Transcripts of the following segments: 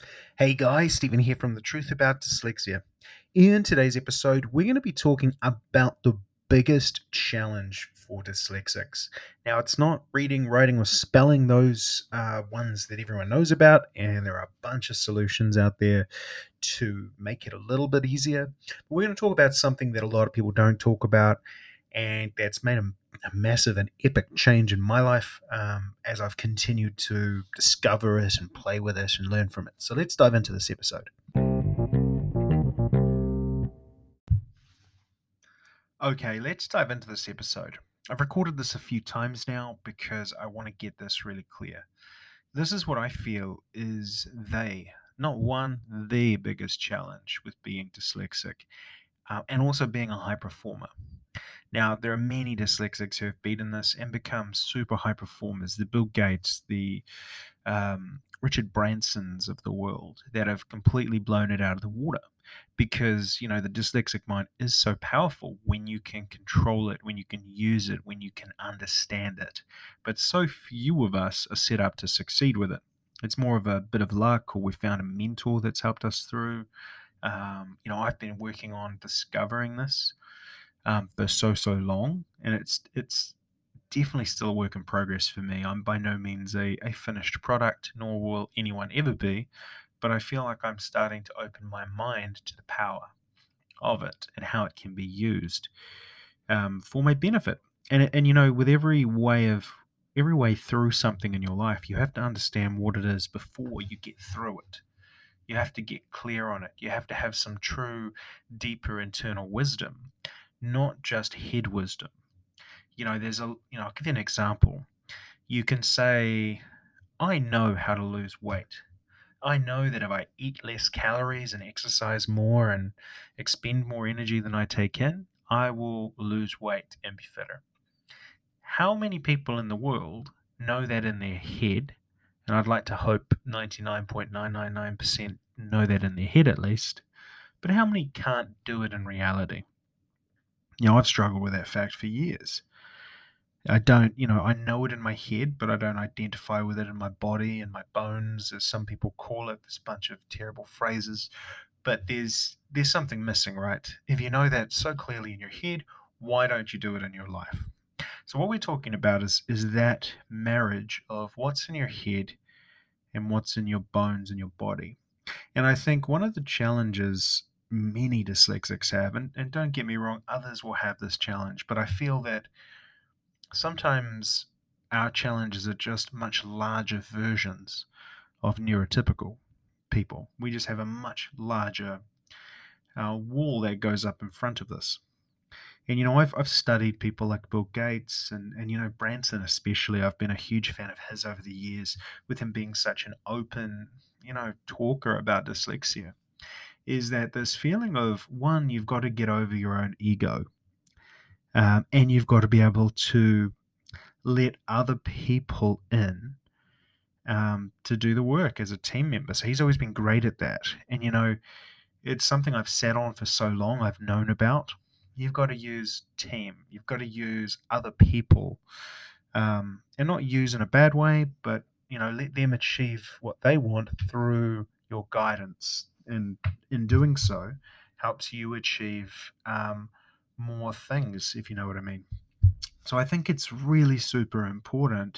Hey guys, Stephen here from The Truth About Dyslexia. In today's episode, we're going to be talking about the biggest challenge for dyslexics. Now, it's not reading, writing, or spelling, those ones that everyone knows about, and there are a bunch of solutions out there to make it a little bit easier. But we're going to talk about something that a lot of people don't talk about, and that's made a massive and epic change in my life as I've continued to discover it and play with it and learn from it. So let's dive into this episode. Okay, let's dive into this episode. I've recorded this a few times now because I want to get this really clear. This is what I feel is not one, the biggest challenge with being dyslexic and also being a high performer. Now, there are many dyslexics who have beaten this and become super high performers. The Bill Gates, the Richard Bransons of the world that have completely blown it out of the water because, the dyslexic mind is so powerful when you can control it, when you can use it, when you can understand it. But so few of us are set up to succeed with it. It's more of a bit of luck, or we found a mentor that's helped us through. I've been working on discovering this for so long, and it's definitely still a work in progress for me. I'm by no means a finished product, nor will anyone ever be, but I feel like I'm starting to open my mind to the power of it and how it can be used for my benefit. And with every way through something in your life, you have to understand what it is before you get through it. You have to get clear on it. You have to have some true, deeper internal wisdom, not just head wisdom. I'll give you an example. You can say, I know how to lose weight. I know that if I eat less calories and exercise more and expend more energy than I take in, I will lose weight and be fitter. How many people in the world know that in their head? And I'd like to hope 99.999% know that in their head at least. But how many can't do it in reality? I've struggled with that fact for years. I don't, I know it in my head, but I don't identify with it in my body and my bones, as some people call it. This bunch of terrible phrases, but there's something missing, right? If you know that so clearly in your head, why don't you do it in your life? So what we're talking about is that marriage of what's in your head and what's in your bones and your body. And I think one of the challenges many dyslexics have, and don't get me wrong, others will have this challenge, but I feel that sometimes our challenges are just much larger versions of neurotypical people. We just have a much larger wall that goes up in front of this. And I've studied people like Bill Gates and Branson especially. I've been a huge fan of his over the years, with him being such an open talker about dyslexia. Is that this feeling of, one, you've got to get over your own ego, and you've got to be able to let other people in to do the work as a team member. So he's always been great at that. And it's something I've sat on for so long, I've known about. You've got to use team. You've got to use other people, and not use in a bad way, but let them achieve what they want through your guidance. And in doing so, helps you achieve more things, if you know what I mean. So I think it's really super important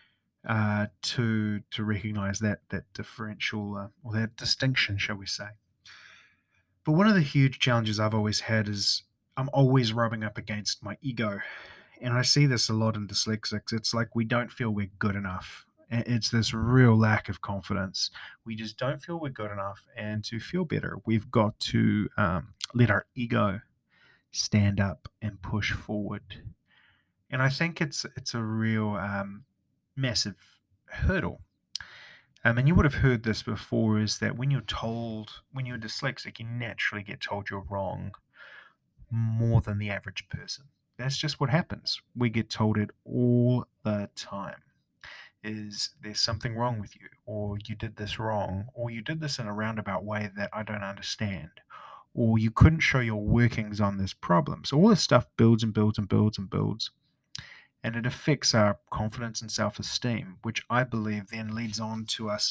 to recognize that differential or that distinction, shall we say. But one of the huge challenges I've always had is I'm always rubbing up against my ego. And I see this a lot in dyslexics. It's like we don't feel we're good enough. It's this real lack of confidence. We just don't feel we're good enough. And to feel better, we've got to let our ego stand up and push forward. And I think it's a real massive hurdle. And you would have heard this before, is that when you're dyslexic, you naturally get told you're wrong more than the average person. That's just what happens. We get told it all the time. Is there's something wrong with you, or you did this wrong, or you did this in a roundabout way that I don't understand, or you couldn't show your workings on this problem. So all this stuff builds and builds and builds and builds, and it affects our confidence and self-esteem, which I believe then leads on to us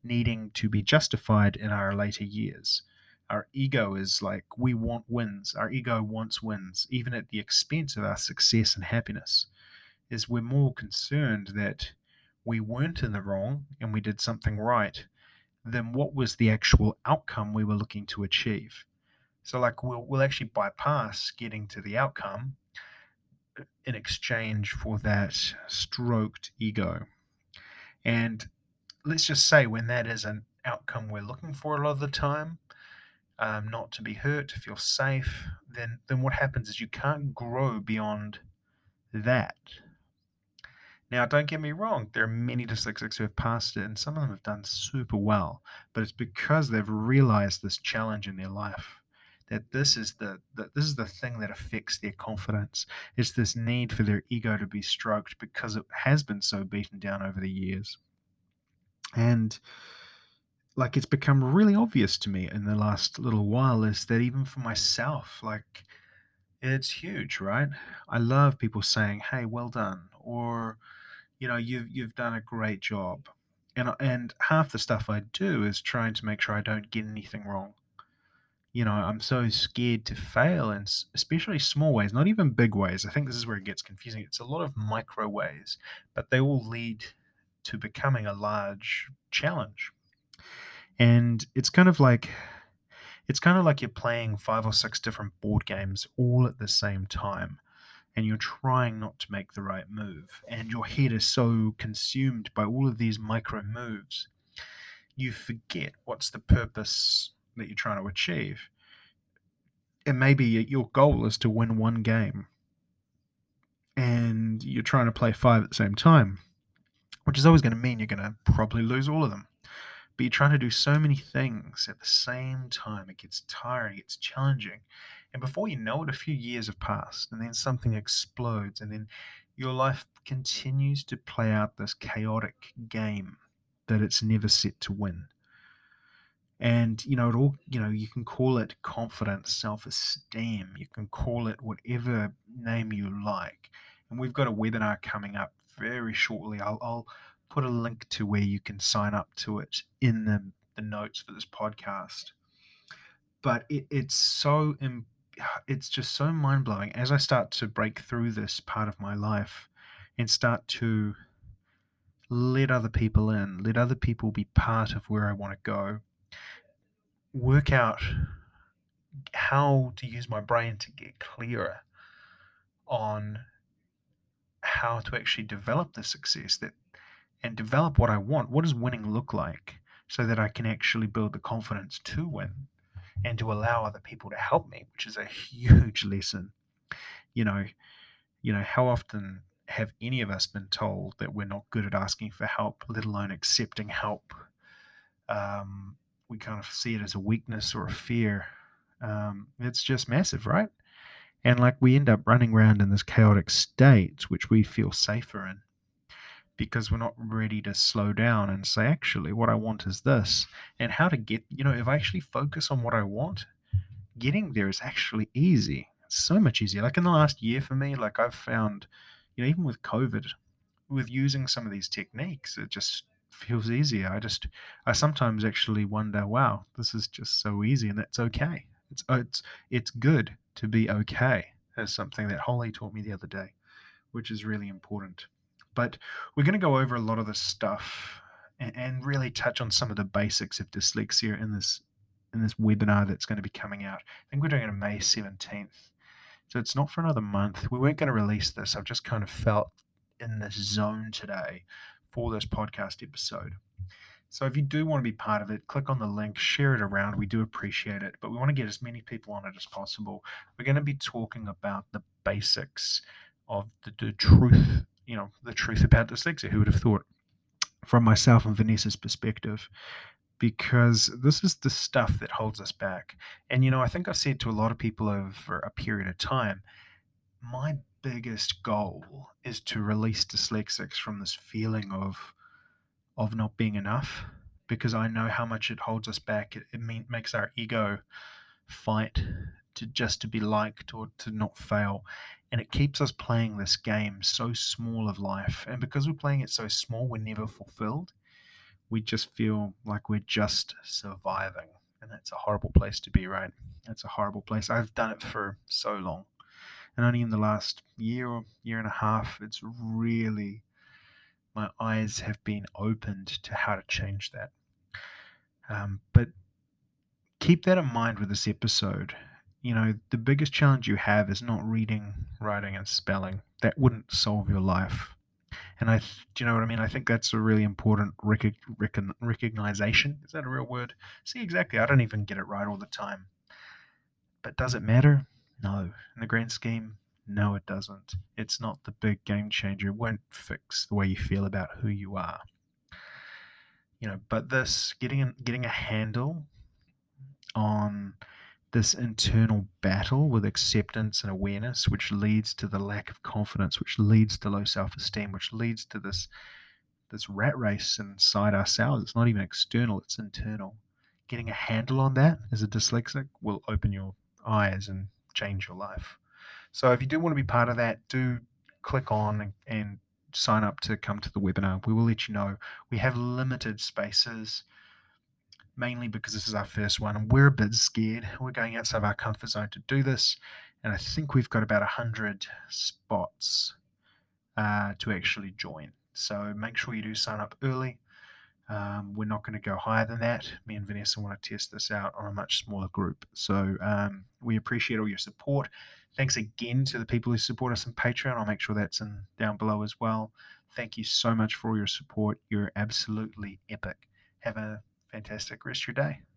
needing to be justified in our later years. Our ego is like, we want wins. Our ego wants wins, even at the expense of our success and happiness. Is we're more concerned that we weren't in the wrong and we did something right than what was the actual outcome we were looking to achieve. So, like, we'll actually bypass getting to the outcome in exchange for that stroked ego. And let's just say when that is an outcome we're looking for a lot of the time, not to be hurt, to feel safe, then what happens is you can't grow beyond that. Now, don't get me wrong, there are many dyslexics who have passed it, and some of them have done super well, but it's because they've realized this challenge in their life. That this is the thing that affects their confidence. It's this need for their ego to be stroked because it has been so beaten down over the years. And like, it's become really obvious to me in the last little while is that even for myself, like, it's huge, right? I love people saying, "Hey, well done," or you've done a great job. And half the stuff I do is trying to make sure I don't get anything wrong. I'm so scared to fail in especially small ways, not even big ways. I think this is where it gets confusing. It's a lot of micro ways, but they all lead to becoming a large challenge. And it's kind of like you're playing 5 or 6 different board games all at the same time, and you're trying not to make the right move, and your head is so consumed by all of these micro moves, you forget what's the purpose that you're trying to achieve. And maybe your goal is to win one game, and you're trying to play 5 at the same time, which is always going to mean you're going to probably lose all of them. But you're trying to do so many things at the same time. It gets tiring, it gets challenging. And before you know it, a few years have passed, and then something explodes, and then your life continues to play out this chaotic game that it's never set to win. And you can call it confidence, self-esteem, you can call it whatever name you like. And we've got a webinar coming up very shortly. I'll put a link to where you can sign up to it in the notes for this podcast. But it's just so mind-blowing as I start to break through this part of my life and start to let other people in, let other people be part of where I want to go, work out how to use my brain to get clearer on how to actually develop the success that and develop what I want. What does winning look like so that I can actually build the confidence to win and to allow other people to help me, which is a huge lesson. You know, how often have any of us been told that we're not good at asking for help, let alone accepting help? We kind of see it as a weakness or a fear. It's just massive, right? And like, we end up running around in this chaotic state, which we feel safer in because we're not ready to slow down and say, actually, what I want is this. And how to get, if I actually focus on what I want, getting there is actually easy. It's so much easier. Like in the last year for me, like I've found, even with COVID, with using some of these techniques, it just feels easier. I sometimes actually wonder, wow, this is just so easy, and that's okay. It's good to be okay. That's something that Holly taught me the other day, which is really important. But we're going to go over a lot of this stuff and really touch on some of the basics of dyslexia in this webinar that's going to be coming out. I think we're doing it on May 17th. So it's not for another month. We weren't going to release this. I've just kind of felt in this zone today for this podcast episode. So if you do want to be part of it, click on the link, share it around. We do appreciate it, but we want to get as many people on it as possible. We're going to be talking about the basics of the truth, the truth about dyslexia. Who would have thought? From myself and Vanessa's perspective, because this is the stuff that holds us back. And I think I've said to a lot of people over a period of time, my biggest goal is to release dyslexics from this feeling of not being enough, because I know how much it holds us back. It makes our ego fight to be liked or to not fail, and it keeps us playing this game so small of life. And because we're playing it so small, we're never fulfilled. we just feel like we're just surviving. And that's a horrible place to be, right? That's a horrible place. I've done it for so long. And only in the last year or year and a half, it's really, my eyes have been opened to how to change that. But keep that in mind with this episode. You know, the biggest challenge you have is not reading, writing, and spelling. That wouldn't solve your life. And do you know what I mean? I think that's a really important recognition. Is that a real word? See, exactly. I don't even get it right all the time. But does it matter? No. In the grand scheme, no, it doesn't. It's not the big game changer. It won't fix the way you feel about who you are. You know, but this getting a handle on this internal battle with acceptance and awareness, which leads to the lack of confidence, which leads to low self-esteem, which leads to this rat race inside ourselves. It's not even external, it's internal. Getting a handle on that as a dyslexic will open your eyes and change your life. So if you do want to be part of that, do click on and sign up to come to the webinar. We will let you know. We have limited spaces, mainly because this is our first one and we're a bit scared. We're going outside of our comfort zone to do this. And I think we've got about 100 spots to actually join. So make sure you do sign up early. We're not going to go higher than that. Me and Vanessa want to test this out on a much smaller group. So we appreciate all your support. Thanks again to the people who support us on Patreon. I'll make sure that's down below as well. Thank you so much for all your support. You're absolutely epic. Have a fantastic rest of your day.